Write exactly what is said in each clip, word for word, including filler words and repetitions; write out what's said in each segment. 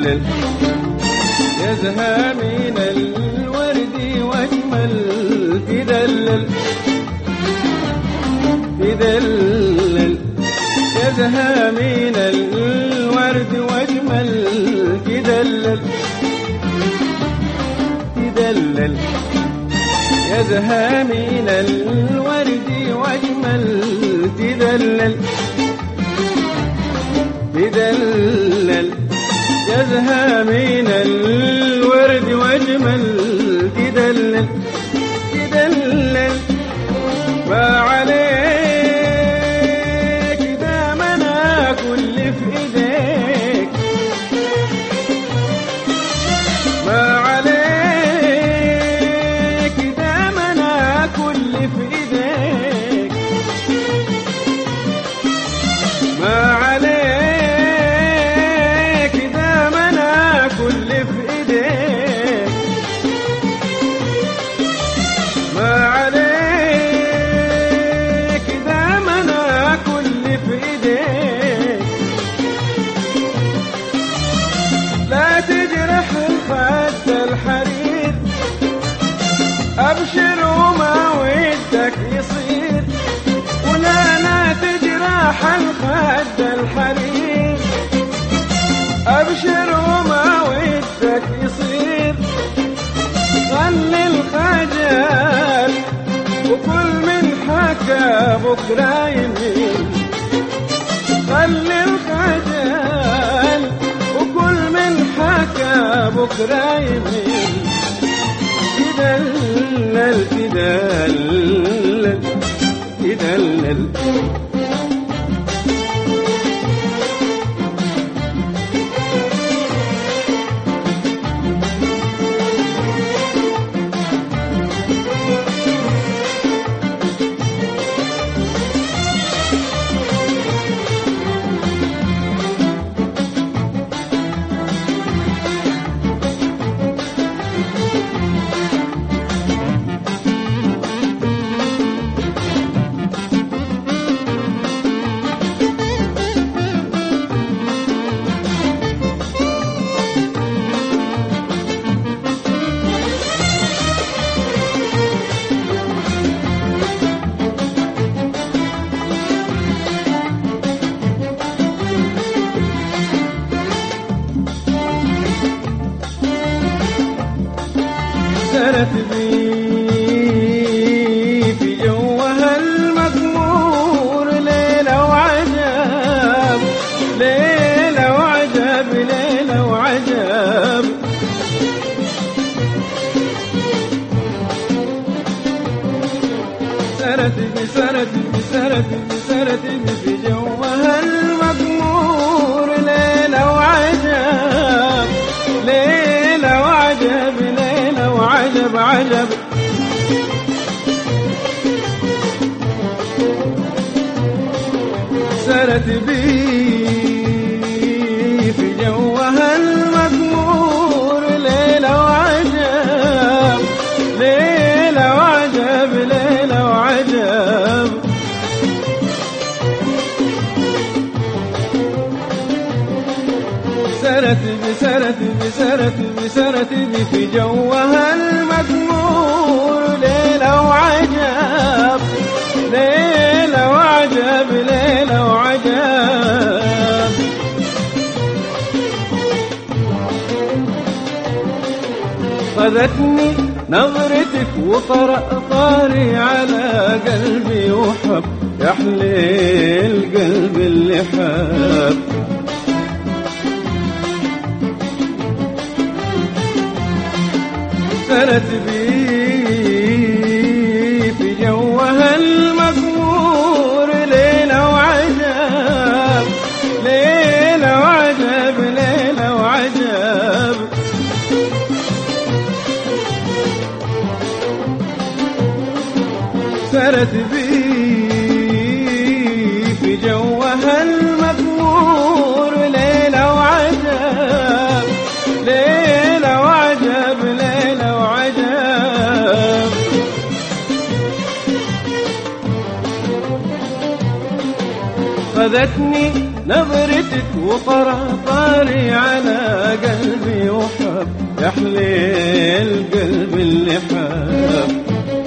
تدلل يزهى من الورد واجمل تدلل تدلل يزهى من الورد واجمل تدلل تدلل يزهى من الورد واجمل تدلل تدلل يزهى من الورد واجمل تدلل تدلل ما عليك دامنا كل في ايديك ما عليك دامنا كل في ايديك ما عليك دامنا كل في ايديك ما عليك دامنا كل في ايديك لا تجرح الخد الحرير ابشر وما ودك يصير ولا لا تجرح الخد الحرير ابشر وما ودك يصير غني الخجل وكل من حكى بكره يمين خلي الخجل وكل من حكى بكره يمين تدلل تدلل تدلل سرت بي في جوها المغمور ليلة وعجب ليلة وعجب ليلة وعجب سرت بي سرت بي سرت بي سرت بي في جوها المغمور ليلة وعجب ليلة وعجب عجب عجب سرت بي في جوها المغمور ليلة وعجب ليلة وعجب ليلة وعجب سرت بي سرت بي سرت بي سرت بي في جوها المغمور ليلة وعجب ليلة وعجب ليلة وعجب خذتني نظرتك وطرأ طاري على قلبي وحب يحلي القلب اللي حب سرت بي في جوها المغمور ليلة وعجب ليلة وعجب ليلة وعجب سرت بي في جوها المغمور ليلة وعجب ليلة وعجب ليلة وعجب أخذتني نظرتك وطرطاري على قلبي وحب يحلي القلب اللي حب.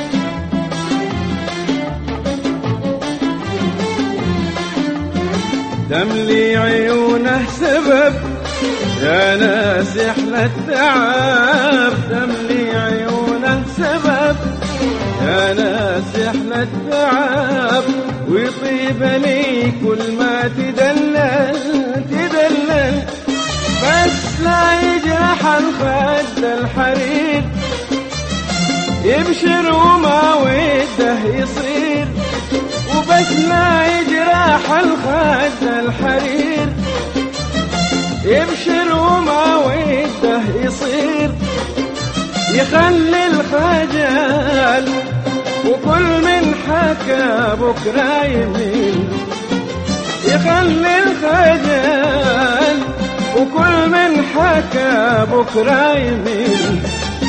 دملي عيونه سبب يا ناس يحلى التعب، دملي عيونه سبب يا ناس يحلى التعب، ويطيب لي كل ما تدلل تدلل، بس لا يجرح الخد الحرير، يبشر وما وده يصير، وبس لا يجرح الخد الحرير، يبشر وما وده يصير، يخلي الخجل وكل من حكى بكرة يمين، يخلي الخجل وكل من حكى بكرة يمين،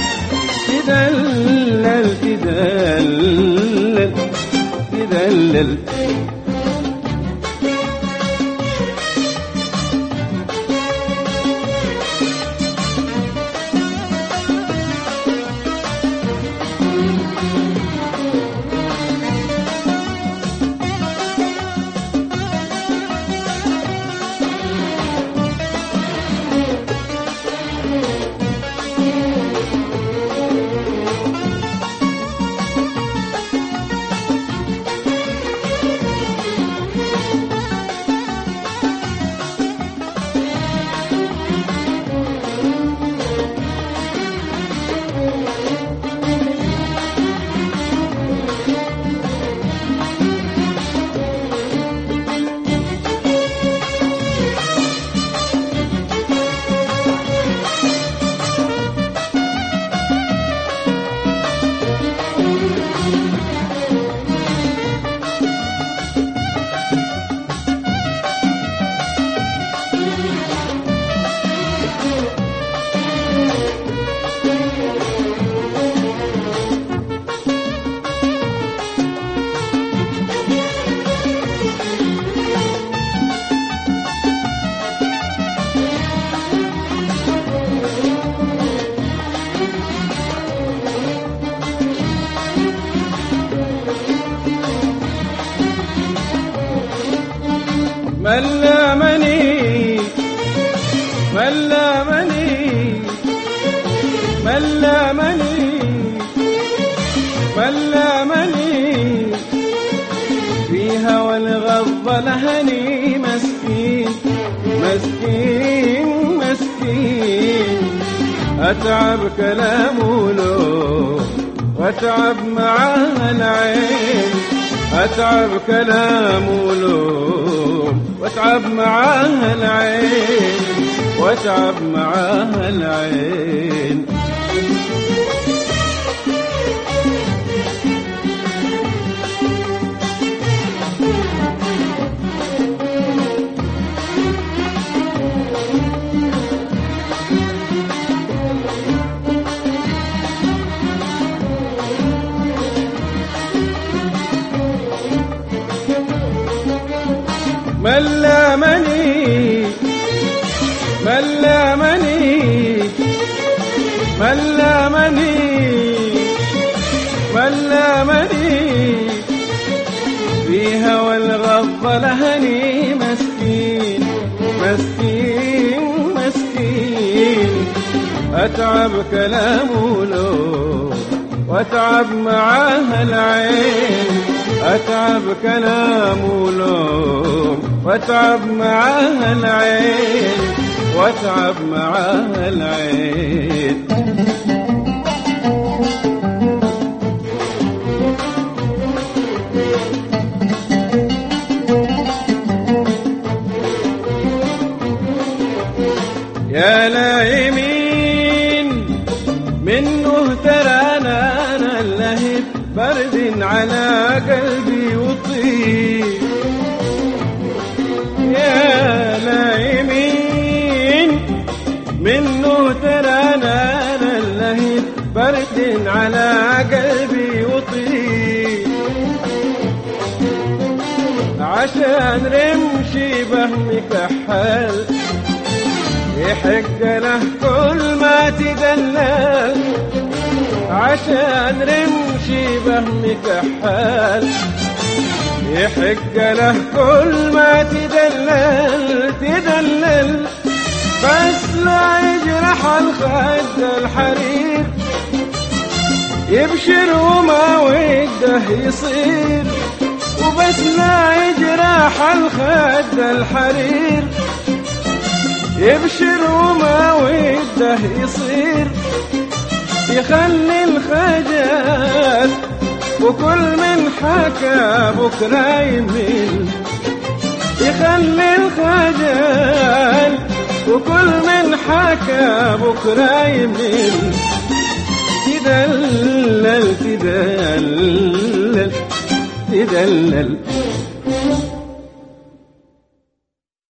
تدلل تدلل تدلل. ملامني ملامني ملامني ملامني فيها والغض لهني، مسكين مسكين مسكين، أتعب كلامه له وأتعب معاه العين، أتعب كلامه له وأتعب معاه العين، وأتعب معاه العين. ملامني ملامني ملامني ملامني فيها والغض لهني، مسكين مسكين مسكين، أتعب كلامه له وأتعب معاه العين، أتعب كلامه له وأتعب معاه العين، وأتعب معاه العين. يا لايمين منه ترانا أنا اللهب برد على قلبي وطيب، يا لايمين منه ترانا أنا رمشي بهم كحال يحق له كل ما تدلل عشان رمشي بهم كحال يحق له كل ما تدلل تدلل بس لا يجرح الخد الحرير يبشر وما وده يصير وبس لا يجرح الخد الحرير يبشر وما وده يصير يخلي الخجل وكل من حكى بكرة يميل يخلي الخجل وكل من حكى بكرة يميل تدلل تدلل تدلل